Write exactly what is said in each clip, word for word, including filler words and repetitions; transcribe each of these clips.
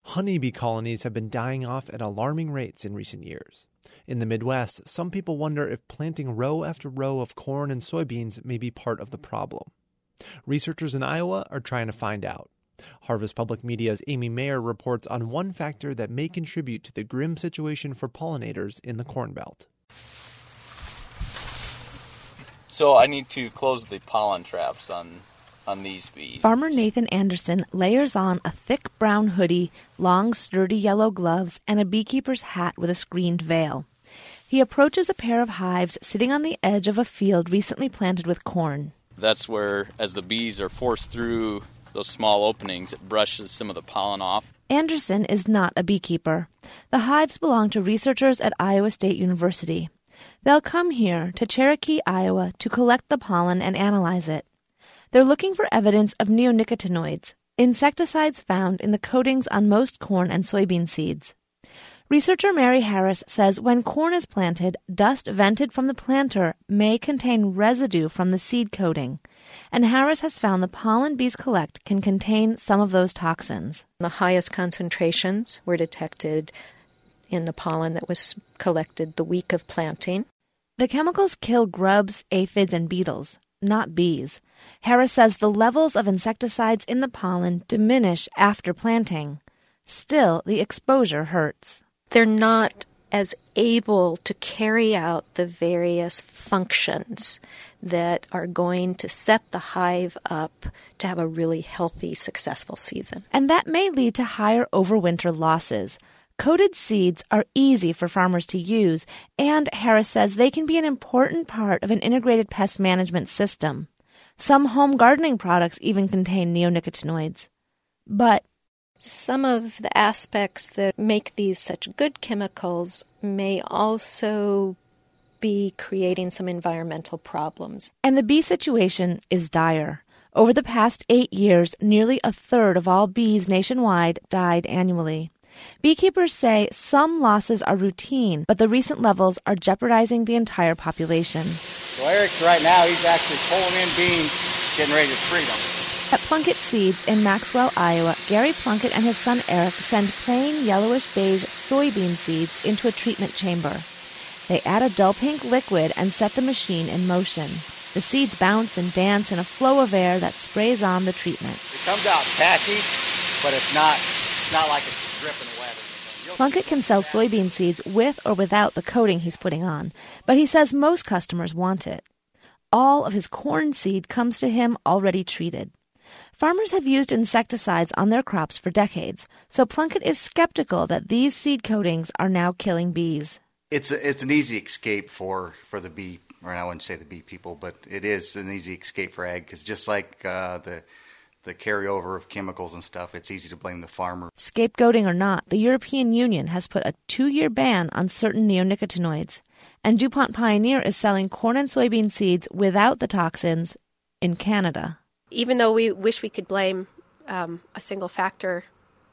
Honeybee colonies have been dying off at alarming rates in recent years. In the Midwest, some people wonder if planting row after row of corn and soybeans may be part of the problem. Researchers in Iowa are trying to find out. Harvest Public Media's Amy Mayer reports on one factor that may contribute to the grim situation for pollinators in the Corn Belt. So I need to close the pollen traps on on these bees. Farmer Nathan Anderson layers on a thick brown hoodie, long sturdy yellow gloves, and a beekeeper's hat with a screened veil. He approaches a pair of hives sitting on the edge of a field recently planted with corn. That's where, as the bees are forced through those small openings, it brushes some of the pollen off. Anderson is not a beekeeper. The hives belong to researchers at Iowa State University. They'll come here to Cherokee, Iowa, to collect the pollen and analyze it. They're looking for evidence of neonicotinoids, insecticides found in the coatings on most corn and soybean seeds. Researcher Mary Harris says when corn is planted, dust vented from the planter may contain residue from the seed coating, and Harris has found the pollen bees collect can contain some of those toxins. The highest concentrations were detected in the pollen that was collected the week of planting. The chemicals kill grubs, aphids, and beetles, not bees. Harris says the levels of insecticides in the pollen diminish after planting. Still, the exposure hurts. They're not as able to carry out the various functions that are going to set the hive up to have a really healthy, successful season. And that may lead to higher overwinter losses. Coated seeds are easy for farmers to use, and Harris says they can be an important part of an integrated pest management system. Some home gardening products even contain neonicotinoids. But some of the aspects that make these such good chemicals may also be creating some environmental problems. And the bee situation is dire. Over the past eight years, nearly a third of all bees nationwide died annually. Beekeepers say some losses are routine, but the recent levels are jeopardizing the entire population. So Eric's right now, he's actually pulling in beans, getting ready to treat them. At Plunkett Seeds in Maxwell, Iowa, Gary Plunkett and his son Eric send plain yellowish-beige soybean seeds into a treatment chamber. They add a dull pink liquid and set the machine in motion. The seeds bounce and dance in a flow of air that sprays on the treatment. It comes out tacky, but it's not, it's not like it's dripping wet. Plunkett can sell soybean seeds with or without the coating he's putting on, but he says most customers want it. All of his corn seed comes to him already treated. Farmers have used insecticides on their crops for decades, so Plunkett is skeptical that these seed coatings are now killing bees. It's a, it's an easy escape for, for the bee, or I wouldn't say the bee people, but it is an easy escape for ag, because just like uh, the the carryover of chemicals and stuff, it's easy to blame the farmer. Scapegoating or not, the European Union has put a two-year ban on certain neonicotinoids, and DuPont Pioneer is selling corn and soybean seeds without the toxins in Canada. Even though we wish we could blame um, a single factor,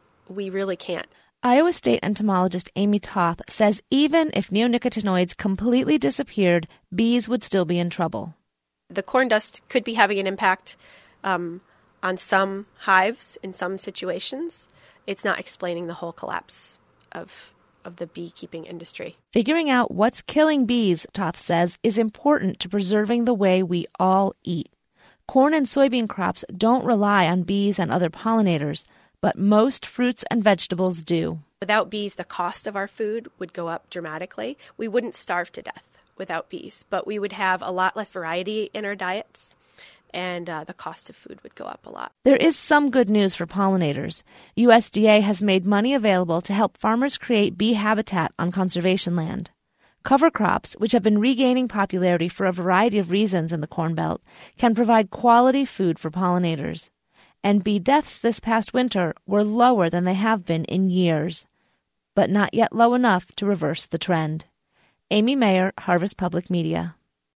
we really can't. Iowa State entomologist Amy Toth says even if neonicotinoids completely disappeared, bees would still be in trouble. The corn dust could be having an impact um, on some hives in some situations. It's not explaining the whole collapse of of the beekeeping industry. Figuring out what's killing bees, Toth says, is important to preserving the way we all eat. Corn and soybean crops don't rely on bees and other pollinators, but most fruits and vegetables do. Without bees, the cost of our food would go up dramatically. We wouldn't starve to death without bees, but we would have a lot less variety in our diets, and uh, the cost of food would go up a lot. There is some good news for pollinators. U S D A has made money available to help farmers create bee habitat on conservation land. Cover crops, which have been regaining popularity for a variety of reasons in the Corn Belt, can provide quality food for pollinators. And bee deaths this past winter were lower than they have been in years, but not yet low enough to reverse the trend. Amy Mayer, Harvest Public Media.